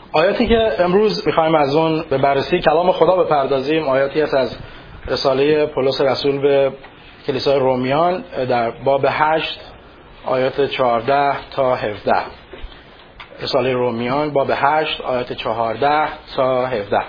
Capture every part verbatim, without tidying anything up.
آیاتی که امروز می‌خوایم از اون به بررسی کلام خدا بپردازیم آیاتی است از رساله پولس رسول به کلیسای رومیان در باب هشت آیات چهارده تا هفده. رساله رومیان باب هشت آیات چهارده تا هفده.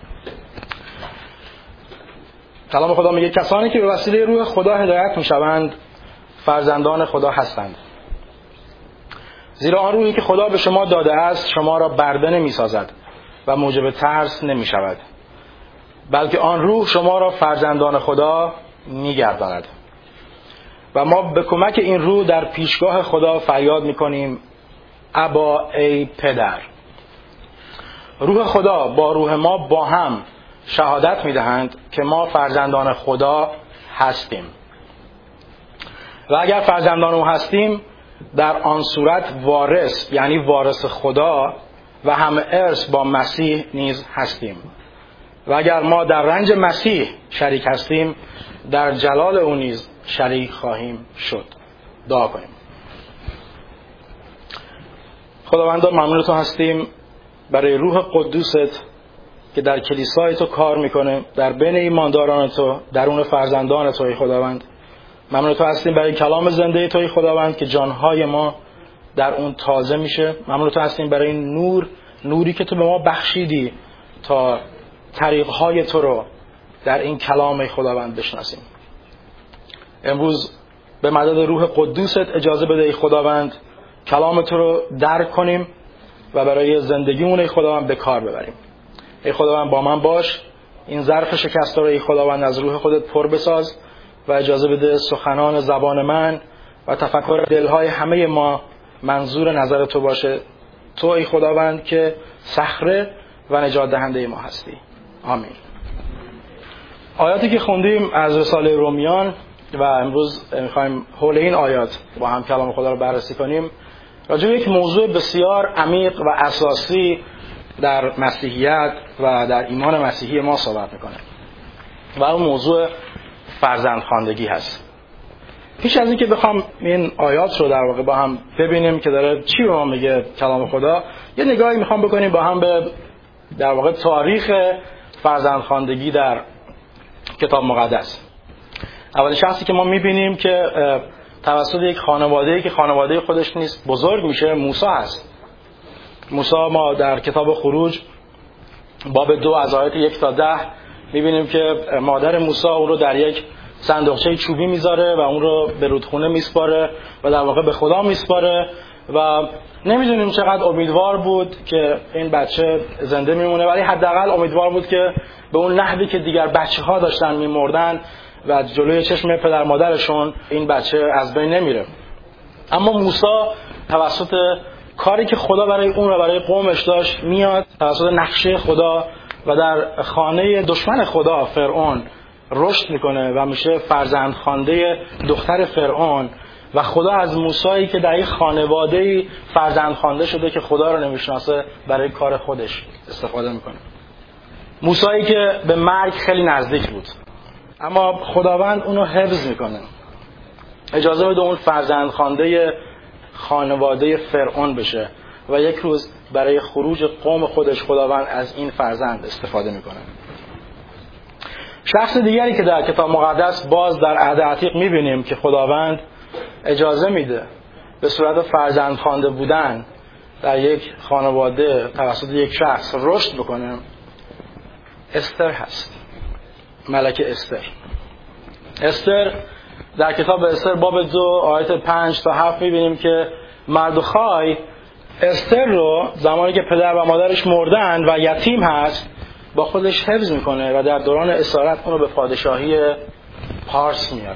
کلام خدا میگه کسانی که به وسیله روح خدا هدایت میشوند فرزندان خدا هستند. زیرا آن روحی که خدا به شما داده است شما را برده نمی‌سازد و موجب ترس نمی‌شود، بلکه آن روح شما را فرزندان خدا می‌گرداند. و ما به کمک این روح در پیشگاه خدا فریاد می‌کنیم ابا ای پدر. روح خدا با روح ما با هم شهادت می‌دهند که ما فرزندان خدا هستیم. و اگر فرزندان او هستیم در آن صورت وارث، یعنی وارث خدا و همه ارث با مسیح نیز هستیم. و اگر ما در رنج مسیح شریک هستیم در جلال او نیز شریک خواهیم شد. دعا کنیم. خداوند ممنون تو هستیم برای روح قدوست که در کلیسای تو کار میکنه، در بین ایمانداران تو، درون فرزندان توی خداوند. ممنون تو هستیم برای کلام زنده توی خداوند که جانهای ما در اون تازه میشه. ممنون تو هستیم برای این نور، نوری که تو به ما بخشیدی تا طریقهای تو رو در این کلام خداوند بشناسیم. امروز به مدد روح قدوست اجازه بده ای خداوند کلام تو رو درک کنیم و برای زندگیمون ای خداوند به کار ببریم. ای خداوند با من باش، این ظرف شکسته رو ای خداوند از روح خودت پر بساز و اجازه بده سخنان زبان من و تفکر دلهای همه ما منظور نظر تو باشه، تو ای خداوند که صخره و نجات دهنده ما هستی. آمین. آیاتی که خوندیم از رساله رومیان و امروز میخوایم حول این آیات با هم کلام خدا رو بررسی کنیم، راجع به یک موضوع بسیار عمیق و اساسی در مسیحیت و در ایمان مسیحی ما صحبت میکنه و اون موضوع فرزندخواندگی هست. پیش از اینکه بخوام این آیات رو در واقع با هم ببینیم که داره چی رو ما میگه کلام خدا، یه نگاهی میخوام بکنیم با هم به در واقع تاریخ فرزندخواندگی در کتاب مقدس. اولین شخصی که ما میبینیم که توسط یک خانواده‌ای که خانواده خودش نیست بزرگ میشه موسی هست. موسی ما در کتاب خروج باب دو از آیات یک تا ده میبینیم که مادر موسی اون رو در یک صندوقچه چوبی میذاره و اون رو به رودخونه میسپاره و در واقع به خدا میسپاره و نمیدونیم چقدر امیدوار بود که این بچه زنده میمونه، ولی حداقل امیدوار بود که به اون نحوی که دیگر بچه ها داشتن میمردن و جلوی چشم پدر مادرشون این بچه از بین نمیره. اما موسی توسط کاری که خدا برای اون و برای قومش داشت میاد توسط نقشه خدا و در خانه دشمن خدا فرعون رشد میکنه و میشه فرزند خوانده دختر فرعون و خدا از موسی که در یک خانواده‌ای فرزند خوانده شده که خدا رو نمیشناسه برای کار خودش استفاده میکنه. موسی که به مرگ خیلی نزدیک بود اما خداوند اونو حفظ میکنه، اجازه بده اون فرزند خوانده خانواده فرعون بشه و یک روز برای خروج قوم خودش خداوند از این فرزند استفاده میکنه. شخص دیگری که در کتاب مقدس باز در عهد عتیق میبینیم که خداوند اجازه میده به صورت فرزند خوانده بودن در یک خانواده توسط یک شخص رشد بکنه، استر هست. ملکه استر. استر در کتاب استر باب دو آیت پنج تا هفت میبینیم که مردخای استر رو زمانی که پدر و مادرش مردن و یتیم هست با خودش حفظ میکنه و در دوران اسارت اون رو به پادشاهی پارس میاره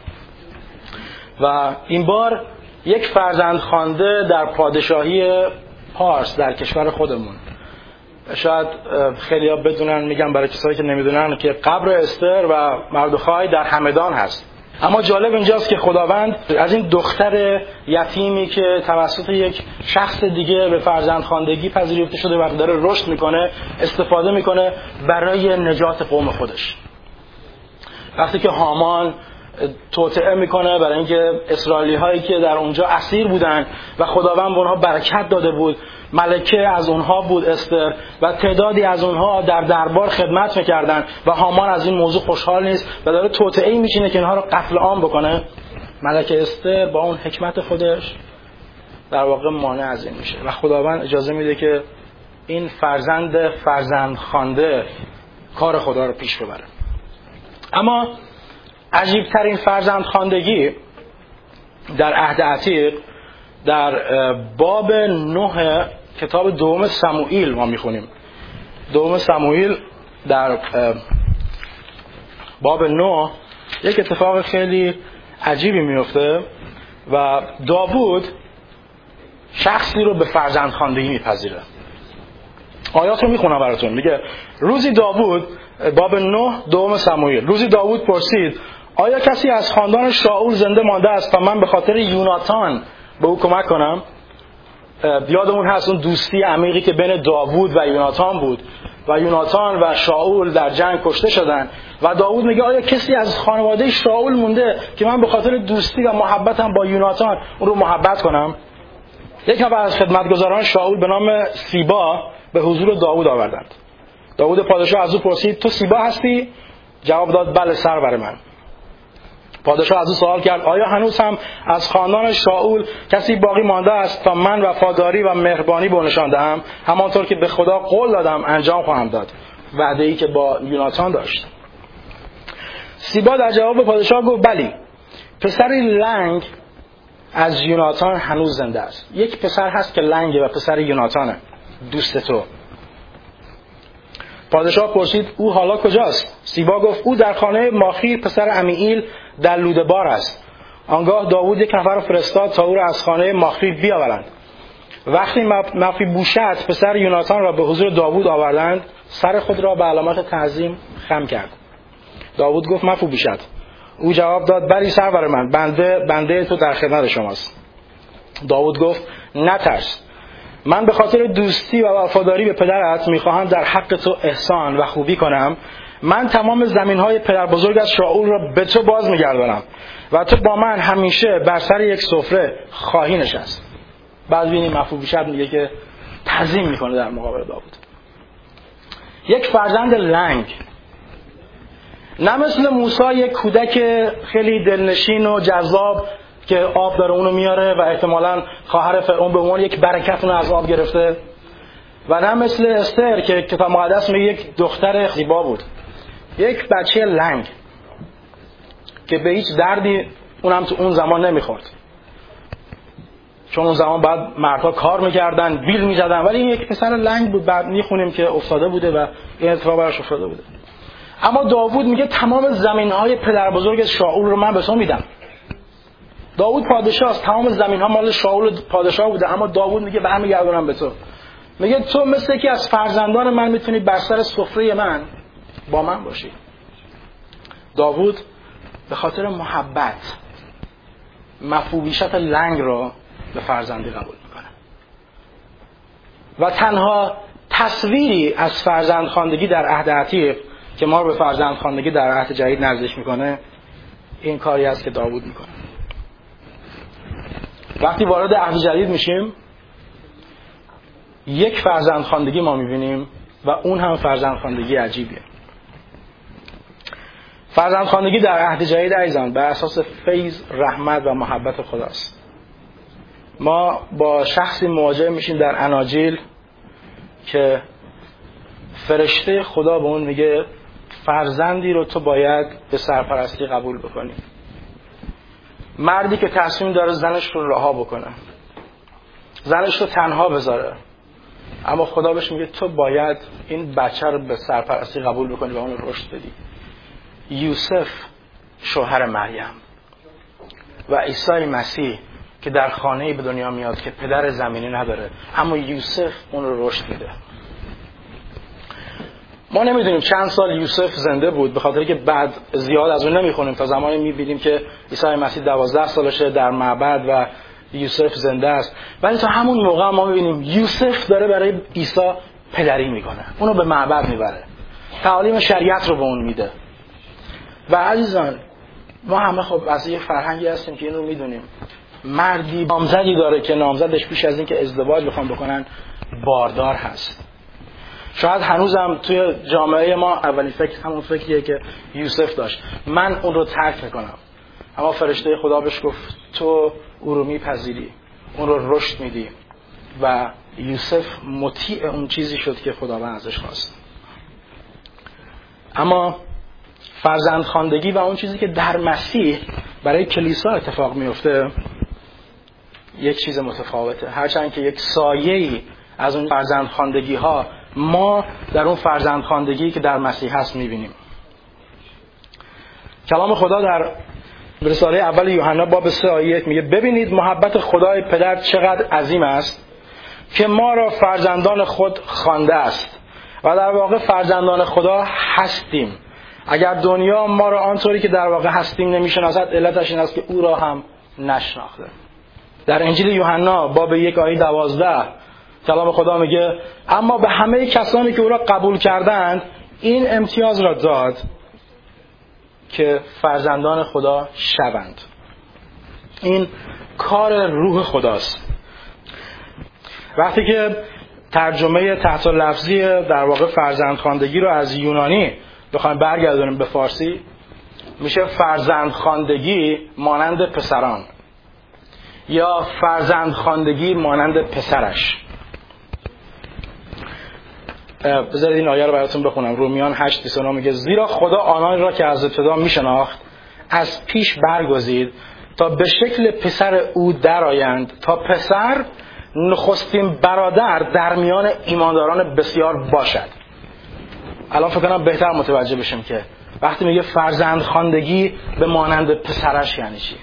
و این بار یک فرزند خوانده در پادشاهی پارس در کشور خودمون. شاید خیلی ها بدونن، میگم برای کسایی که نمیدونن، که قبر استر و مردخای در همدان هست. اما جالب اینجاست که خداوند از این دختر یتیمی که توسط یک شخص دیگه به فرزندخواندگی پذیرفته شده و داره رشد میکنه استفاده میکنه برای نجات قوم خودش. وقتی که هامان توطئه میکنه برای اینکه اسرائیلی هایی که در اونجا اسیر بودن و خداوند به اونها برکت داده بود، ملکه از اونها بود استر و تعدادی از اونها در دربار خدمت میکردن و هامان از این موضوع خوشحال نیست و داره توطئه‌ای میچینه که اینها رو قتل عام بکنه. ملکه استر با اون حکمت خودش در واقع مانع از این میشه و خداوند اجازه میده که این فرزند فرزند خوانده کار خدا رو پیش ببره. اما عجیبترین فرزند خواندگی در عهد عتیق در باب نه کتاب دوم سموئیل ما میخونیم. دوم سموئیل در باب نه یک اتفاق خیلی عجیبی میفته و داوود شخصی رو به فرزند خواندگی میپذیره. آیات رو میخونم براتون. میگه روزی داوود، باب نه دوم سموئیل، روزی داوود پرسید آیا کسی از خاندان شاول زنده مانده است تا من به خاطر یوناتان به او کمک کنم؟ یادمون هست اون دوستی عمیقی که بین داوود و یوناتان بود و یوناتان و شاول در جنگ کشته شدن و داوود میگه آیا کسی از خانواده شاول مونده که من به خاطر دوستی و محبتم با یوناتان اون رو محبت کنم؟ یک نفر از خدمتگزاران شاول به نام سیبا به حضور داوود آوردند. داوود پادشاه از او پرسید تو سیبا هستی؟ جواب داد بله سرور من. پادشاه از او سوال کرد آیا هنوز هم از خاندان شاول کسی باقی مانده است تا من وفاداری و مهربانی به او نشان دهم همانطور که به خدا قول دادم انجام خواهم داد؟ وعده‌ای که با یوناتان داشت. سیبا در جواب پادشاه گفت بلی، پسری لنگ از یوناتان هنوز زنده است. یک پسر هست که لنگه و پسر یوناتانه، دوست تو. پادشاه پرسید او حالا کجاست؟ سیبا گفت او در خانه ماخیر پسر امیئیل در لودبار است. آنگاه داوود یک نفر رو فرستاد تا او را از خانه ماخیر بیاورند. وقتی مفیبوشت پسر یوناتان را به حضور داوود آوردند سر خود را به علامت تعظیم خم کرد. داوود گفت مفیبوشت. او جواب داد بلی سرور من، بنده بنده تو در خدمت شماست. داوود گفت نترس، من به خاطر دوستی و وفاداری به پدرت میخواهم در حق تو احسان و خوبی کنم. من تمام زمینهای پدر بزرگ از شاول را به تو باز میگردانم و تو با من همیشه بر سر یک سفره خواهی نشست. بعد ببینیم مفیبوشت میگه که تعظیم میکنه در مقابل داوود. یک فرزند لنگ، نه مثل موسی یک کودک خیلی دلنشین و جذاب که آب داره اونو میاره و احتمالاً خواهر فرعون به عنوان یک برکت اونو از آب گرفته، و نه مثل استر که کتاب مقدس میگه یک دختر زیبا بود. یک بچه لنگ که به هیچ دردی اونم تو اون زمان نمیخورد، چون اون زمان بعد مردها کار میکردن، بیل میزدن، ولی این یک پسر لنگ بود. بعد میخونیم که افتاده بوده و این اتفاق براش افتاده بوده. اما داوود میگه تمام زمینهای پدر بزرگ شاول رو من به تو میدم. داوود پادشاه است، تمام زمینها مال شاول پادشاه بوده، اما داوود میگه برمیگردونم به تو. میگه تو مثل که از فرزندان من میتونی بر سر سفره من با من باشی. داوود به خاطر محبت مفیبوشت لنگ رو به فرزندی قبول میکنه و تنها تصویری از فرزندخواندگی در عهد عتیق که ما رو به فرزندخواندگی در عهد جدید نزدیک میکنه این کاری است که داوود میکنه. وقتی وارد عهد جدید میشیم یک فرزندخواندگی ما میبینیم و اون هم فرزندخواندگی عجیبیه. فرزندخواندگی در عهد جدید عزیزان بر اساس فیض، رحمت و محبت خداست. ما با شخصی مواجه میشیم در اناجیل که فرشته خدا به اون میگه فرزندی رو تو باید به سرپرستی قبول بکنی. مردی که تصمیم داره زنش رو رها بکنه، زنش رو تنها بذاره، اما خدا بهش میگه تو باید این بچه رو به سرپرستی قبول بکنی و اون رو رشد بدی. یوسف شوهر مریم و عیسی مسیح که در خانه‌ای به دنیا میاد که پدر زمینی نداره، اما یوسف اون رو رشد میده. ما نمیدونیم چند سال یوسف زنده بود، به خاطر که بعد زیاد از اون نمیخونیم تا زمانی میبینیم که عیسی مسیح دوازده سالشه در معبد و یوسف زنده است. ولی تا همون موقع ما میبینیم یوسف داره برای عیسی پدری میکنه، اونو به معبد میبره، تعالیم شریعت رو به اون میده. و عزیزان ما همه خب از یه فرهنگی هستیم که اینو میدونیم، مردی نامزدی داره که نامزدش پیش از این که ازدواج بخوام بکنن باردار هست. شاید هنوزم توی جامعه ما اولین فکر همون فکریه که یوسف داشت، من اون رو ترک میکنم. اما فرشته خدا بهش گفت تو او رو میپذیری، اون رو رشد میدی، و یوسف مطیع اون چیزی شد که خداوند ازش خواست. اما فرزندخواندگی و اون چیزی که در مسیح برای کلیسا اتفاق میفته یک چیز متفاوته. هرچند که یک سایه‌ای از اون فرزندخواندگی ها ما در اون فرزندخواندگی که در مسیح هست میبینیم. کلام خدا در رساله اول یوحنا باب سه آیه یک میگه ببینید محبت خدای پدر چقدر عظیم است که ما را فرزندان خود خوانده است و در واقع فرزندان خدا هستیم. اگر دنیا ما را آنطوری که در واقع هستیم نمیشناسد، علتش این است که او را هم نشناخته. در انجیل یوحنا باب یک آیه دوازده کلام خدا میگه اما به همه کسانی که او را قبول کردند این امتیاز را داد که فرزندان خدا شوند. این کار روح خداست. وقتی که ترجمه تحت لفظی در واقع فرزندخواندگی رو از یونانی بخوایم برگردونیم به فارسی، میشه فرزندخواندگی مانند پسران یا فرزندخواندگی مانند پسرش. بذارید این آیه رو براتون بخونم. رومیان هشت بیست و نه میگه زیرا خدا آنان را که از ابتدا میشناخت از پیش برگزید تا به شکل پسر او درآیند، تا پسر نخستین برادر در میان ایمانداران بسیار باشد. الان فکر کنم بهتر متوجه بشیم که وقتی میگه فرزندخواندگی به مانند پسرش یعنی چی.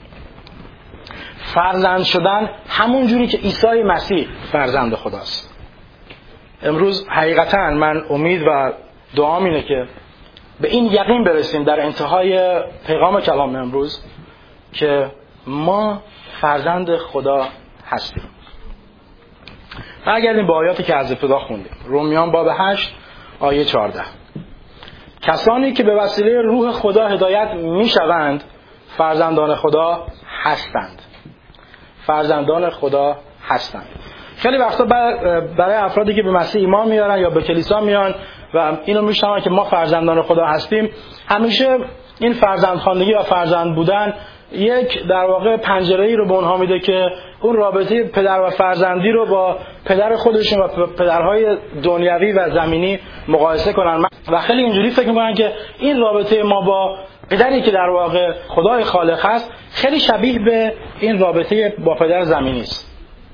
فرزند شدن همون جوری که عیسی مسیح فرزند خداست. امروز حقیقتا من امید و دعام اینه که به این یقین برسیم در انتهای پیغام کلام امروز که ما فرزند خدا هستیم. برگردیم به آیاتی که از ابتدا خوندیم. رومیان باب هشت آیه چهارده. کسانی که به وسیله روح خدا هدایت میشوند فرزندان خدا هستند. فرزندان خدا هستند. خیلی وقتا برای افرادی که به مسیح ایمان میارن یا به کلیسا میان و اینو میشنون که ما فرزندان خدا هستیم، همیشه این فرزندخواندگی و فرزند بودن یک در واقع پنجره‌ای رو به اونها میده که اون رابطه پدر و فرزندی رو با پدر خودشون و پدرهای دنیوی و زمینی مقایسه کنن و خیلی اینجوری فکر میکنن که این رابطه ما با پدری که در واقع خدای خالق هست خیلی شبیه به این رابطه با پدر زمینی است.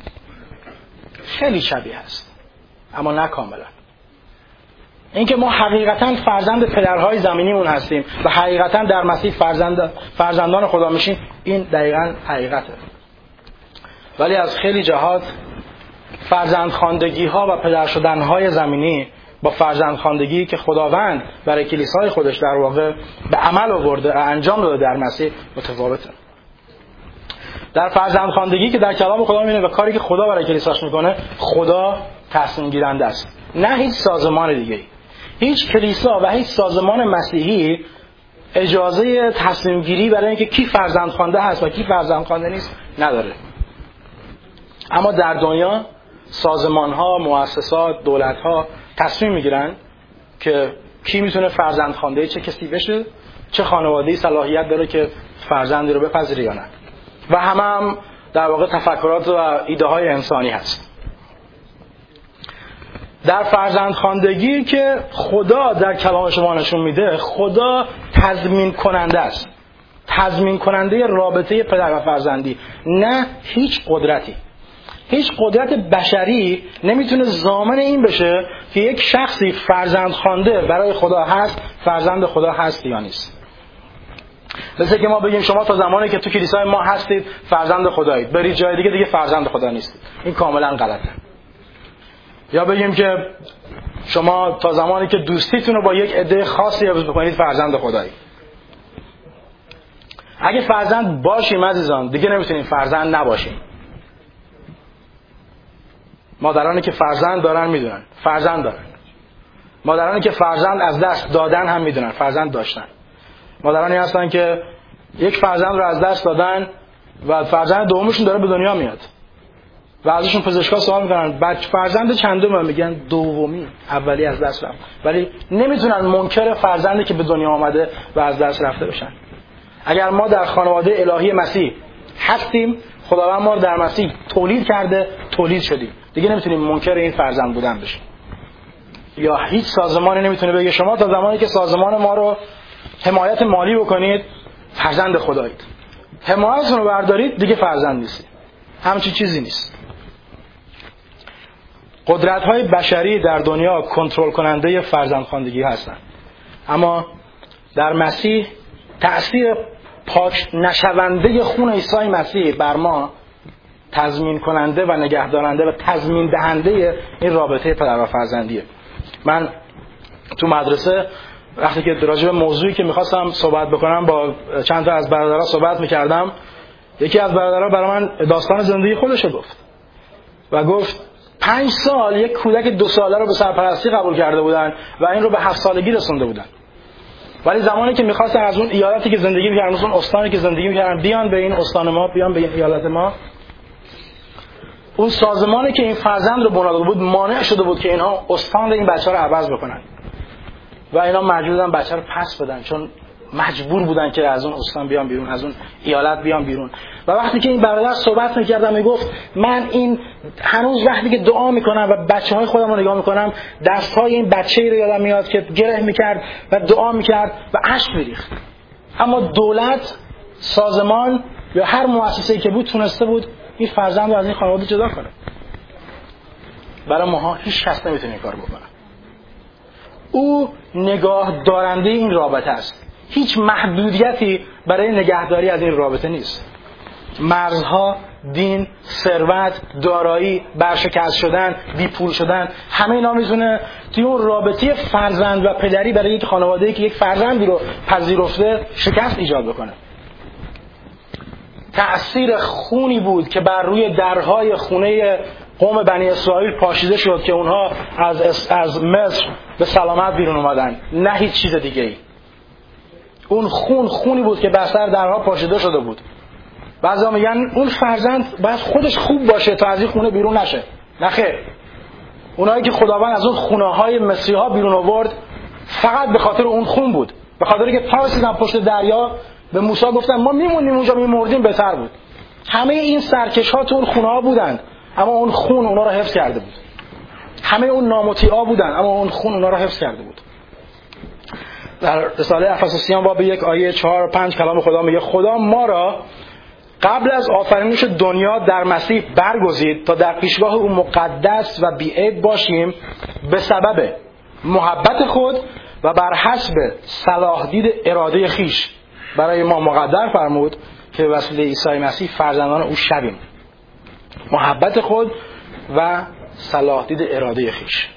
خیلی شبیه است اما نه کاملا. اینکه ما حقیقتا فرزند پدرهای زمینیمون هستیم و حقیقتا در مسیح فرزند فرزندان خدا میشیم، این دقیقاً حقیقته. ولی از خیلی جهات فرزندخواندگی ها و پدر شدن های زمینی با فرزندخواندگی که خداوند برای کلیسای خودش در واقع به عمل آورده و انجام داده در مسیح متفاوته. در فرزندخواندگی که در کلام خدا میبینه و کاری که خدا برای کلیساش میکنه، خدا تصمیم گیرنده است، نه هیچ سازمان دیگه. هیچ کلیسا و هیچ سازمان مسیحی اجازه تصمیم گیری برای اینکه کی فرزند خوانده هست و کی فرزند خوانده نیست نداره. اما در دنیا سازمان ها، مؤسسات، دولت ها تصمیم میگیرن که کی میتونه فرزند خوانده چه کسی بشه، چه خانواده‌ای صلاحیت داره که فرزندی رو بپذیره یا نه. و همه هم در واقع تفکرات و ایده های انسانی هست. در فرزندخواندگی که خدا در کلام شما نشون میده، خدا تضمین کننده است، تضمین کننده رابطه پدر و فرزندی، نه هیچ قدرتی. هیچ قدرت بشری نمیتونه ضامن این بشه که یک شخصی فرزند خوانده برای خدا هست، فرزند خدا هست یا نیست. مثل که ما بگیم شما تا زمانی که تو کلیسای ما هستید فرزند خدایید، برید جای دیگه دیگه فرزند خدا نیستید. این کاملا غلطه. یا بگیم که شما تا زمانی که دوستیتون رو با یک عده خاصی حفظ بکنید فرزند خدایید. اگه فرزند باشیم عزیزان دیگه نمیتونیم فرزند نباشیم. مادرانی که فرزند دارن میدونن فرزند دارن. مادرانی که فرزند از دست دادن هم میدونن فرزند داشتن. مادرانی هستن که یک فرزند رو از دست دادن و فرزند دومشون داره به دنیا میاد و ازشون پزشکا سوال میکنن بچه فرزند چندم؟ میگن دومی، اولی از دست رفت. ولی نمیتونن منکر فرزندی که به دنیا آمده و از دست رفته بشن. اگر ما در خانواده الهی مسیح هستیم، خداوند ما رو در مسیح تولید کرده، تولید شدیم، دیگه نمیتونیم منکر این فرزند بودن بشیم. یا هیچ سازمانی نمیتونه بگه شما تا زمانی که سازمان ما رو حمایت مالی بکنید فرزند خدایید، حمایتتون رو بردارید دیگه فرزند نیستید. همچین چیزی نیست. قدرت‌های بشری در دنیا کنترل کننده فرزندخواندگی هستند، اما در مسیح تأثیر پاک نشونده خون عیسی مسیح بر ما تضمین کننده و نگهدارنده و تضمین دهنده این رابطه پدر و فرزندیه. من تو مدرسه وقتی که راجع به موضوعی که میخواستم صحبت بکنم با چند تا از برادرها صحبت میکردم، یکی از برادرها برای من داستان زندگی خودشو گفت و گفت پنج سال یک کودک دو ساله رو به سرپرستی قبول کرده بودن و این رو به هفت سالگی رسونده بودن، ولی زمانی که میخواستن از اون ایالتی که زندگی میکردن، از اون استانی که زندگی میکردن بیان به این استان ما، بیان به این ایالت ما، اون سازمانی که این فرزند رو بنا داده بود مانع شده بود که اینها استان این بچه رو عوض بکنن و اینا مجبور بودن بچه رو پس بدن، چون مجبور بودن که از اون استان بیان بیرون، از اون ایالت بیان بیرون. و وقتی که این برادر صحبت میکردم میگفت من این هنوز وقتی که دعا میکنم و بچه های خودم رو نگاه میکنم، دست های این بچه ای رو یادم میاد که گره میکرد و دعا میکرد و اشک میریخت. اما دولت، سازمان یا هر مؤسسه‌ای که بود تونسته بود این فرزند رو از این خانواده جدا کنه. برای ماها هیچ کس نمیتونه این کار بکنه. او نگاه دارنده این رابطه است. هیچ محدودیتی برای نگهداری از این رابطه نیست. مرزها، دین، ثروت، دارایی، برشکست شدن، بیپول شدن، همه اینا میتونه توی اون رابطه فرزند و پدری برای یک خانواده‌ای که یک فرزندی رو پذیرفته شکست ایجاد بکنه. تأثیر خونی بود که بر روی درهای خونه قوم بنی اسرائیل پاشیده شد که اونها از از مصر به سلامت بیرون اومدن، نه هیچ چیز دیگه ای. اون خون خونی بود که بر سر درها پاشیده شده بود. بعضیا میگن اون فرزند باید خودش خوب باشه تا از این خونه بیرون نشه. نه خیر. اونایی که خداوند از اون خونه‌های مصری‌ها بیرون آورد فقط به خاطر اون خون بود. به خاطر که تا رسیدن پشت دریا به موسی گفتن ما میمونیم اونجا، میمردیم بهتر بود. همه این سرکش‌ها تو اون خونه‌ها بودن، اما اون خون اونا رو حفظ کرده بود. همه اون نامطیعا بودن، اما اون خون اونا رو حفظ کرده بود. در رساله افسوسیان باب یک آیه چهار و پنج کلام خدا میگه خدا ما را قبل از آفرینش دنیا در مسیح برگزید تا در پیشگاه او مقدس و بی‌عیب باشیم به سبب محبت خود و بر حسب صلاح دید اراده خیش. برای ما مقدر فرمود که به وسیله عیسی مسیح فرزندان او شویم. محبت خود و صلاح دید اراده خیش.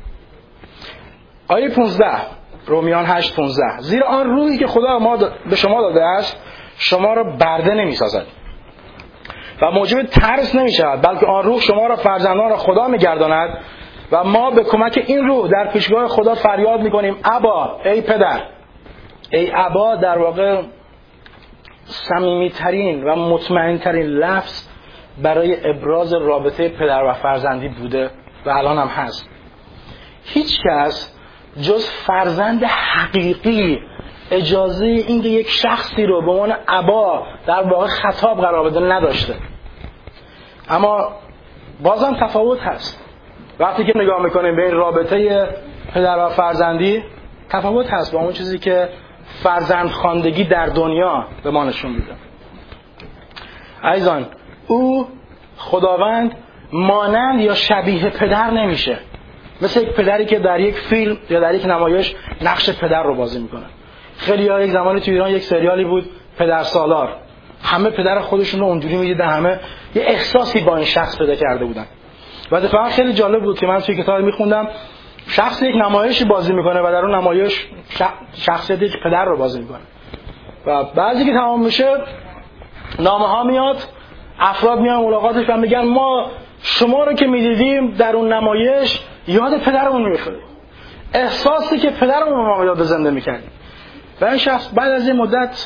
آیه پانزده، رومیان هشت پانزده، زیرا آن روحی که خدا ما به شما داده است شما را برده نمی سازد و موجب ترس نمی شود، بلکه آن روح شما را فرزندان را خدا می گرداند و ما به کمک این روح در پیشگاه خدا فریاد می کنیم ابا، ای پدر. ای ابا در واقع صمیمی ترین و مطمئن ترین لفظ برای ابراز رابطه پدر و فرزندی بوده و الان هم هست. هیچ کس جز فرزند حقیقی اجازه اینکه یک شخصی رو به عنوان ابا در واقع خطاب قرار بده نداشته. اما بازم تفاوت هست. وقتی که نگاه میکنیم به این رابطه پدر و فرزندی، تفاوت هست با اون چیزی که فرزندخواندگی در دنیا به ما نشون میده. عزیزان، او خداوند مانند یا شبیه پدر نمیشه، مثل یک پدری که در یک فیلم یا در یک نمایش نقش پدر رو بازی میکنه. خیلی ها یک زمانی تو ایران یک سریالی بود پدر سالار، همه پدر خودشون رو اونجوری میدیدن، همه یه احساسی با این شخص پیدا کرده بودن. و اتفاقا خیلی جالب بود که من توی کتاب میخوندم شخص یک نمایشی بازی میکنه و در اون نمایش شخصیت یک پدر رو بازی میکنه و بعضی که تمام میشه نامه ها میاد، افراد میان ملاقاتش و میگن ما شما رو که میدیدیم در اون نمایش یاد پدرمون میافتادیم، احساسی که پدرمون ما یاد زنده میکردیم. و این شخص بعد از این مدت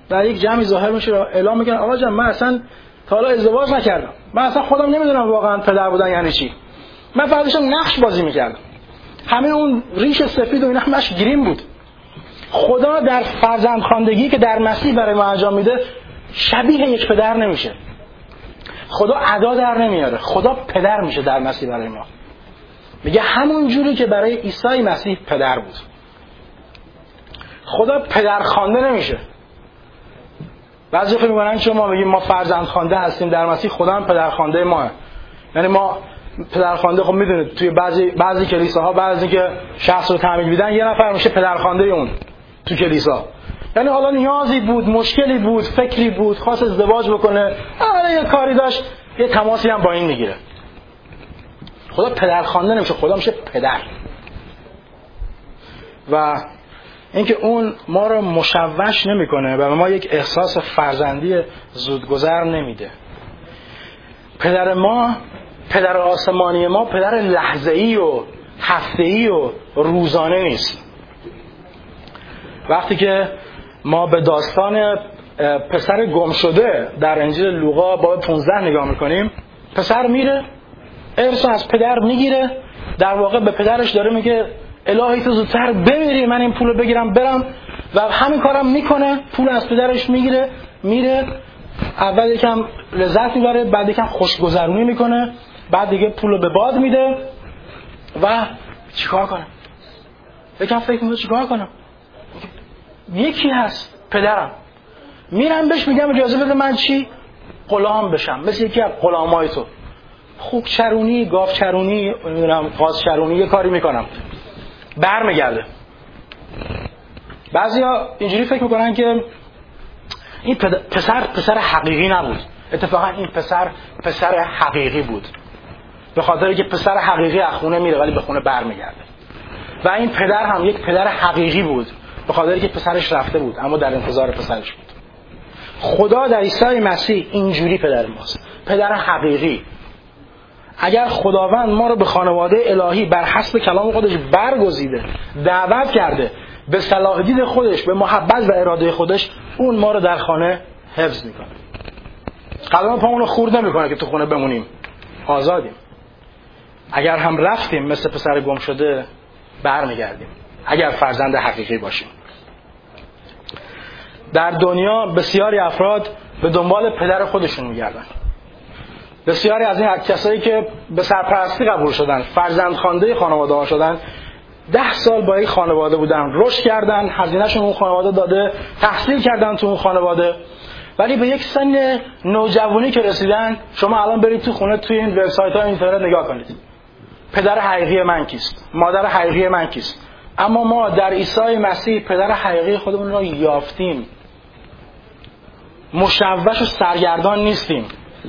در یک جمعی ظاهر میشه اعلام میکنه آقا جان من اصلا تا حالا ازدواج نکردم، من اصلا خودم نمیدونم واقعا پدر بودن یعنی چی، من فقط داشتم نقش بازی میکردم. همین اون ریش سفید و اینا همش گرین بود. خدا در فرزندخواندگی که در مسیح برای ما انجام میده شبیه یک پدر نمیشه. خدا ادا در نمیاره، خدا پدر میشه در مسیح برای ما. میگه همون جوری که برای عیسی مسیح پدر بود. خدا پدر خوانده نمیشه. بعضی فکر میکنن چون ما میگیم ما فرزند خوانده هستیم در مسیح، خدا هم پدر خوانده ماه. یعنی ما پدر خوانده، خب میدونید توی بعضی بعضی کلیساها بعضی که شخص رو تعمید میدن یه نفر میشه پدر خوانده اون تو کلیسا. یعنی حالا نیازی بود، مشکلی بود، فکری بود، خواست ازدواج بکنه، حالا یه کاری داشت، یه تماسی هم با این میگیره. خدا پدر خوانده نمیشه، خدا میشه پدر. و اینکه اون ما رو مشوش نمیکنه و ما یک احساس فرزندی زودگذر نمیده. پدر ما، پدر آسمانی ما، پدر لحظه‌ای و هفته‌ای و روزانه نیست. وقتی که ما به داستان پسر گم شده در انجیل لوقا باب پانزده نگاه میکنیم، پسر میره ارث از پدر میگیره، در واقع به پدرش داره میگه الهی تو زودتر بمیری من این پولو بگیرم برم، و همین کارم میکنه، پول از پدرش میگیره میره، اول یکم لذت میبره، بعد یکم خوشگذرونی میکنه، بعد دیگه پولو به باد میده و چیکار کنه؟ یکم فکر میکنه چیکار کنم؟ یکی هست پدرم، میرم بهش میگم اجازه بده من چی؟ غلام بشم، مثل یکی از غلامای تو، خوک چرونی، گاو چرونی، نمیدونم قاز چرونی، یه کاری میکنم. برمیگرده. بعضیا اینجوری فکر میکنن که این پسر پسر حقیقی نبود. اتفاقا این پسر پسر حقیقی بود، به خاطر که پسر حقیقی از خونه میره ولی به خونه برمیگرده. و این پدر هم یک پدر حقیقی بود، به خاطر که پسرش رفته بود اما در انتظار پسرش بود. خدا در عیسی مسیح اینجوری پدر ماست، پدر حقیقی. اگر خداوند ما رو به خانواده الهی بر حسب کلام خودش برگزیده، دعوت کرده، به صلاح دید خودش، به محبت و اراده خودش، اون ما رو در خانه حفظ میکنه. قدم پامون رو خورد نمیکنه که تو خونه بمونیم، آزادیم. اگر هم رفتیم مثل پسر گم شده برمیگردیم، اگر فرزند حقیقی باشیم. در دنیا بسیاری افراد به دنبال پدر خودشون میگردن. بسیاری از این کسایی که به سرپرستی قبول شدن، فرزند خوانده خانواده ها شدن، ده سال با یک خانواده بودن، رشد کردن، هزینه‌شون اون خانواده داده، تحصیل کردن تو اون خانواده، ولی به یک سن نوجوانی که رسیدن، شما الان برید تو خونه توی این وبسایت‌های اینترنت نگاه کنید، پدر حقیقی من کیست؟ مادر حقیقی من کیست؟ اما ما در عیسی مسیح پدر حقیقی خودمون رو یافتیم. مشوش و سرگردان نیستیم.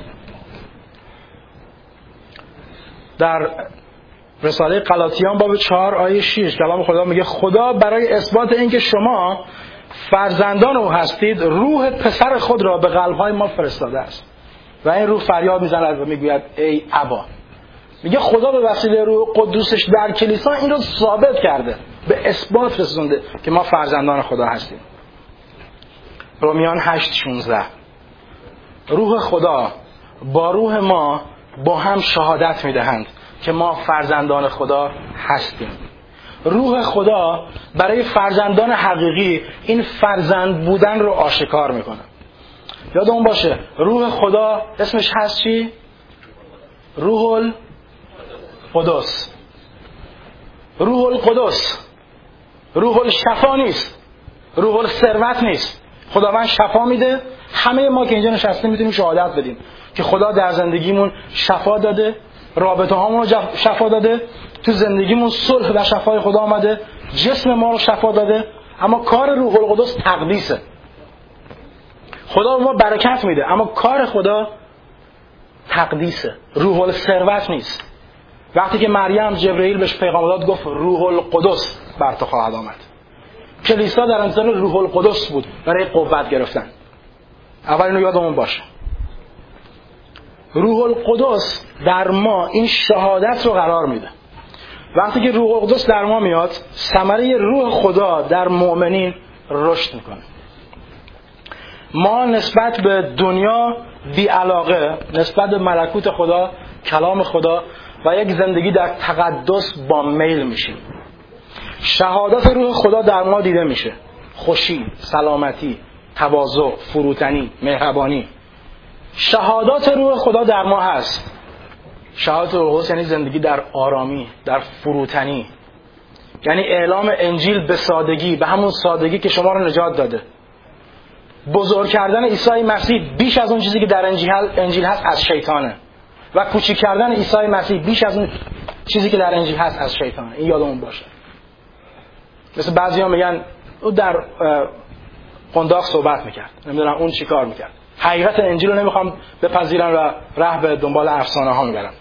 در رساله غلاطیان باب چهار آیه شش کلام خدا میگه خدا برای اثبات اینکه شما فرزندان او هستید روح پسر خود را به قلب‌های ما فرستاده است. و این روح فریاد میزند و میگوید ای ابا. میگه خدا به وسیله روح قدوسش در کلیسا این رو ثابت کرده، به اثبات رسونده که ما فرزندان خدا هستیم. رومیان هشت شانزده. روح خدا با روح ما با هم شهادت میدهند که ما فرزندان خدا هستیم. روح خدا برای فرزندان حقیقی این فرزند بودن رو آشکار میکنه. یادمون باشه روح خدا اسمش هست چی؟ روح القدس. روح القدس روح الشفا نیست، روح الثروت نیست. خداوند شفا میده. همه ما که اینجا نشستیم میتونیم شهادت بدیم که خدا در زندگیمون شفا داده، رابطه هامون رو شفا داده، تو زندگیمون صلح و شفای خدا آمده، جسم ما رو شفا داده. اما کار روح القدس تقدیسه. خدا به ما برکت میده اما کار خدا تقدیسه، روح الثروت نیست. وقتی که مریم جبرئیل بهش پیغام داد گفت روح القدس بر تو خواهد آمد. کلیسا در انتظار روح القدس بود برای قوت گرفتن. اول اینو یادمون باشه. روح القدس در ما این شهادت رو قرار میده. وقتی که روح القدس در ما میاد، ثمره روح خدا در مؤمنین رشد میکنه. ما نسبت به دنیا بی علاقه، نسبت به ملکوت خدا، کلام خدا و یک زندگی در تقدس با میل میشیم. شهادت روح خدا در ما دیده میشه: خوشی، سلامتی، تواضع، فروتنی، مهربانی. شهادات روح خدا در ما هست. شهادت روح القدس یعنی زندگی در آرامی، در فروتنی، یعنی اعلام انجیل به سادگی، به همون سادگی که شما رو نجات داده. بزرگ کردن عیسی مسیح بیش از اون چیزی که در انجیل انجیل هست از شیطانه و کوچیک کردن عیسی مسیح بیش از اون چیزی که در انجیل هست از شیطانه. این یادمون باشه. مثل بعضی‌ها میگن او در قنداق صحبت میکرد، نمیدونم اون چی کار میکرد. حقیقت انجیل رو نمیخوام بپذیرن و راه به دنبال افسانه ها میبرن.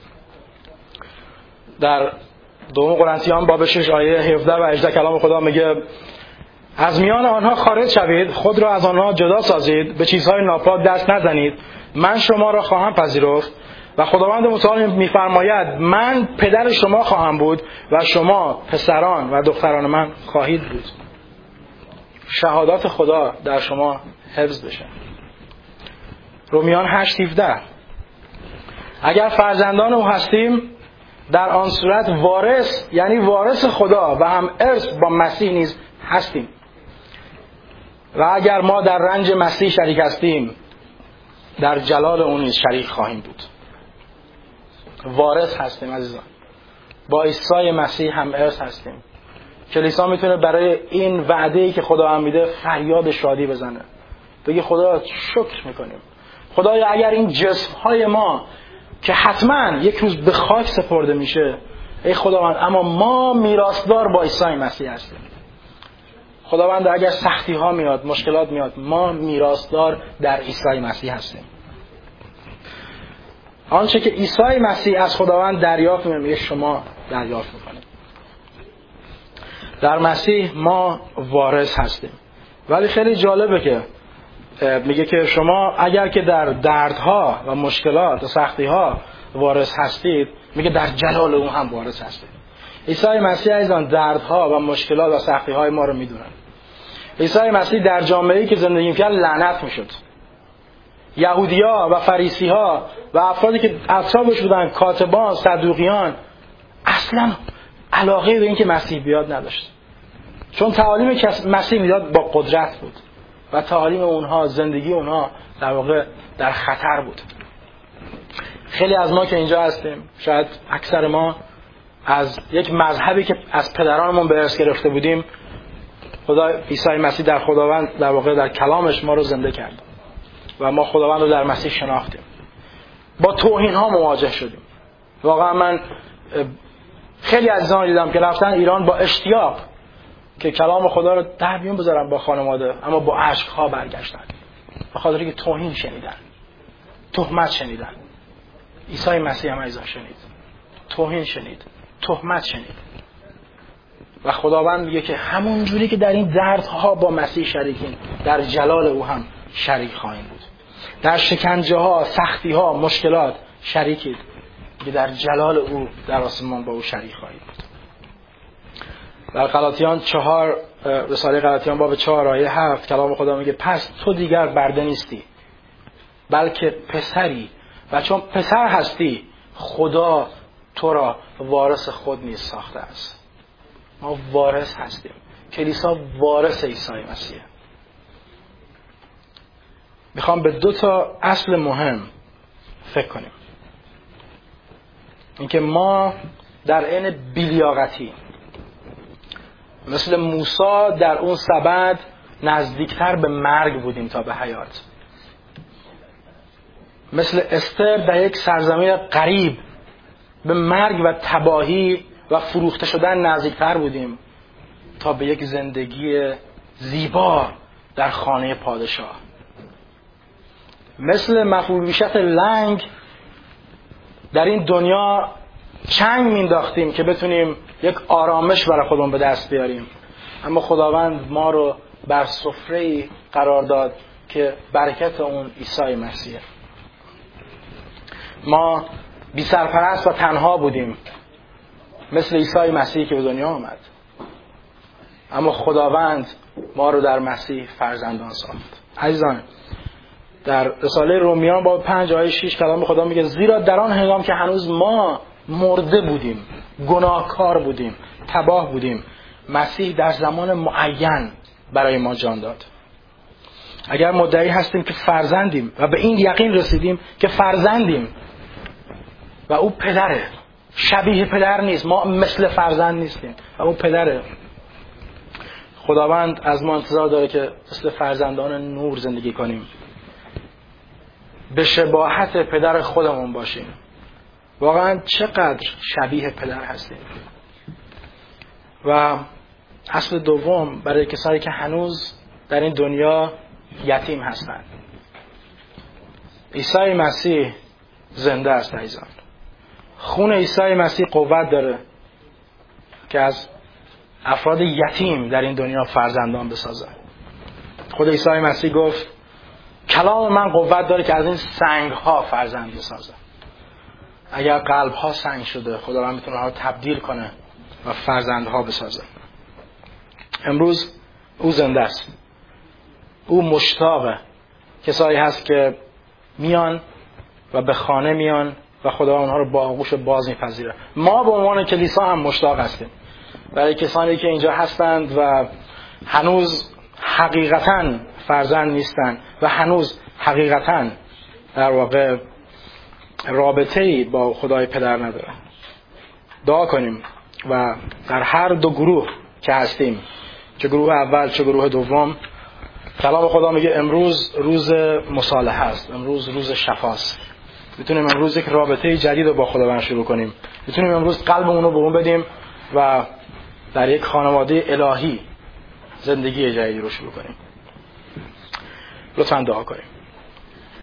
در دوم قرنتیان باب شش آیه هفده و هجده کلام خدا میگه: از میان آنها خارج شوید، خود را از آنها جدا سازید، به چیزهای ناپاک دست نزنید، من شما را خواهم پذیرفت. و خداوند متعال میفرماید: من پدر شما خواهم بود و شما پسران و دختران من خواهید بود. شهادات خدا در شما حفظ بشه. رومیان هشت هفده: اگر فرزندان او هستیم، در آن صورت وارث، یعنی وارث خدا و هم ارث با مسیح نیز هستیم. و اگر ما در رنج مسیح شریک هستیم، در جلال او نیز شریک خواهیم بود. وارث هستیم عزیزان. با عیسی مسیح هم ارث هستیم. کلیسا میتونه برای این وعده‌ای که خدا هم میده فریاد شادی بزنه، بگه خدا شکر میکنیم. خدایا اگر این جسم‌های ما که حتما یک روز به خاک سپرده میشه، ای خداوند، اما ما میراثدار با عیسی مسیح هستیم. خداوند اگر سختی ها میاد، مشکلات میاد، ما میراثدار در عیسی مسیح هستیم. آنچه که عیسی مسیح از خداوند دریافت می‌کنه شما دریافت می‌کنید. در مسیح ما وارث هستیم. ولی خیلی جالبه که میگه که شما اگر که در دردها و مشکلات و سختی‌ها وارث هستید، میگه در جلال او هم وارث هستید. عیسی مسیح عزیزان دردها و مشکلات و سختی‌های ما رو میدونن. عیسی مسیح در جامعه‌ای که زندگی می‌کرد لعنت میشد. یهودی‌ها و فریسی‌ها و افرادی که اطرافش بودن، کاتبان، صدوقیان، اصلا علاقه به این که مسیح بیاد نداشت. چون تعالیم که مسیح میداد با قدرت بود و تعالیم اونها، زندگی اونها در واقع در خطر بود. خیلی از ما که اینجا هستیم، شاید اکثر ما از یک مذهبی که از پدرانمون به ارث گرفته بودیم، خدا عیسی مسیح در خداوند در واقع در کلامش ما رو زنده کرد و ما خداوند رو در مسیح شناختیم. با توهین ها مواجه شدیم. واقعا من خیلی عزیزان دیدم که رفتن ایران با اشتیاق که کلام خدا رو در میون بذارن با خانواده، اما با اشک ها برگشتن به خاطر اینکه توهین شنیدن، تهمت شنیدن. عیسی مسیح هم عزیزان شنید، توهین شنید، تهمت شنید. و خداوند میگه که همون جوری که در این دردها با مسیح شریکین، در جلال او هم شریک خواهیم بود. در شکنجه ها، سختی ها، مشکلات شریکید که در جلال او در آسمان با او شریک خواهید بود. در غلاطیان چهار، رساله غلاطیان باب چهار آیه هفت کلام خدا میگه: پس تو دیگر برده نیستی بلکه پسری، و چون پسر هستی خدا تو را وارث خود نیز ساخته است. ما وارث هستیم. کلیسا وارث عیسی مسیح. میخوام به دو تا اصل مهم فکر کنیم. اینکه ما در عین بی‌لیاقتی مثل موسی در اون سبد نزدیکتر به مرگ بودیم تا به حیات. مثل استر در یک سرزمین غریب به مرگ و تباهی و فروخته شدن نزدیکتر بودیم تا به یک زندگی زیبا در خانه پادشاه. مثل مفروشت لنگ در این دنیا چنگ مینداختیم که بتونیم یک آرامش برای خودمون به دست بیاریم، اما خداوند ما رو بر سفره‌ای قرار داد که برکت اون عیسی مسیح. ما بی سرپرست و تنها بودیم مثل عیسی مسیح که به دنیا آمد، اما خداوند ما رو در مسیح فرزندان ساخت. عزیزان در رساله رومیان باب پنج آیه شش کلام خدا میگه زیرا در آن هنگام که هنوز ما مرده بودیم، گناهکار بودیم، تباه بودیم، مسیح در زمان معین برای ما جان داد. اگر مدعی هستیم که فرزندیم و به این یقین رسیدیم که فرزندیم و او پدره، شبیه پدر نیست، ما مثل فرزند نیستیم و او پدره، خداوند از ما انتظار داره که مثل فرزندان نور زندگی کنیم، به شباهت پدر خودمون باشیم. واقعا چقدر شبیه پدر هستیم. و اصل دوم برای کسایی که هنوز در این دنیا یتیم هستند، عیسی مسیح زنده است عزیزان. خون عیسی مسیح قوت داره که از افراد یتیم در این دنیا فرزندان بسازه. خود عیسی مسیح گفت کلام من قوت داره که از این سنگ ها فرزند بسازه. اگر قلب ها سنگ شده، خداوند میتونه ها تبدیل کنه و فرزندها بسازه. امروز او زنده است. او مشتاقه. کسایی هست که میان و به خانه میان و خدا اونها رو با آغوش باز میپذیره. ما به عنوان کلیسا هم مشتاق هستیم برای کسانی که اینجا هستند و هنوز حقیقتاً فرزند نیستند و هنوز حقیقتاً در واقع رابطه‌ای با خدای پدر ندارن. دعا کنیم و در هر دو گروه که هستیم، چه گروه اول چه گروه دوم، کلام خدا میگه امروز روز مصالحه است، امروز روز شفاست. میتونیم امروز یک رابطه جدید رو با خداوند شروع کنیم. میتونیم امروز قلبمون رو به اون بدیم و در یک خانواده الهی زندگی جدیدی رو شروع کنیم. لطفاً دعا کنیم.